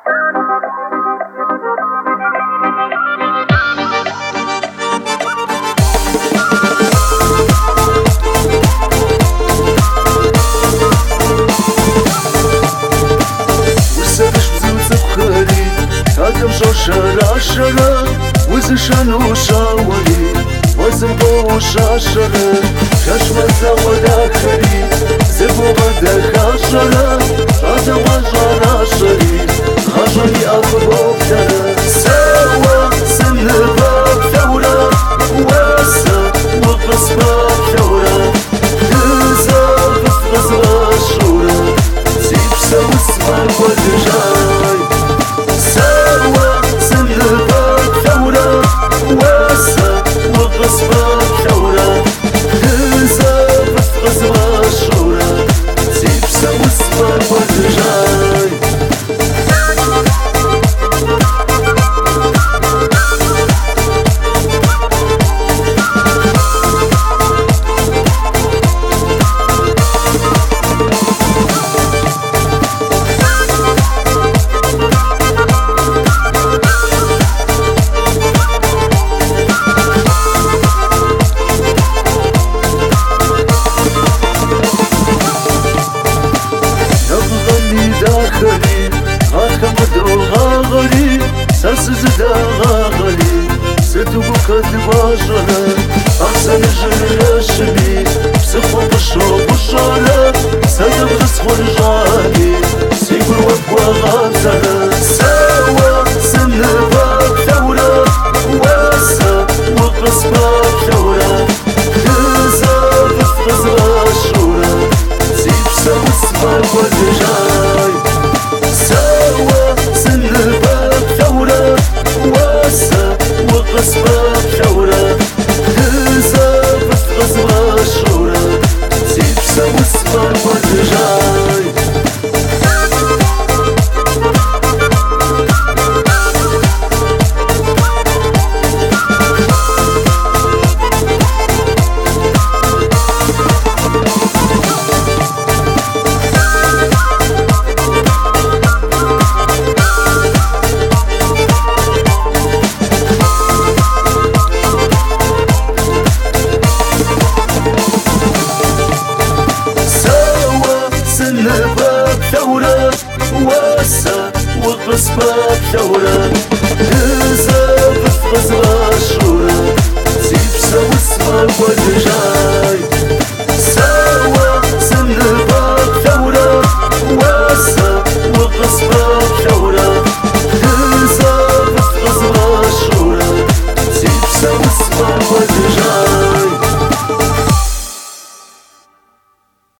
شراشرة وزشانو شاولي وزنبو شاشرة شاشمة وداخلي زبو غدا خاشرة غدا وجراشري غجري أخبو بترى سوا سنباب ثورة واسا وقصباب ثورة تزا بفغزغ الشورة زيب سوا اسمع والجاي وقصبة ثورة تزا بفغزغ الشورى زيب سوا اسمع والجاي سرسز داغالي ستبوك تباشرة أحسن جرشبي بسخو بشرب الشارع سدب خسخو الجاني سيقول وبوا غابزرة سوا سنباب ثورة واسا وقصباب ثورة تزا بفغزغ الشورى زيب سوا اسمع والجاي سوا سنباب ثورة واسا وقصبة ثورة تزا بفغزغ الشورى زيب سوا اسمع والجاي سنباب ثورة واسا وقصبة ثورة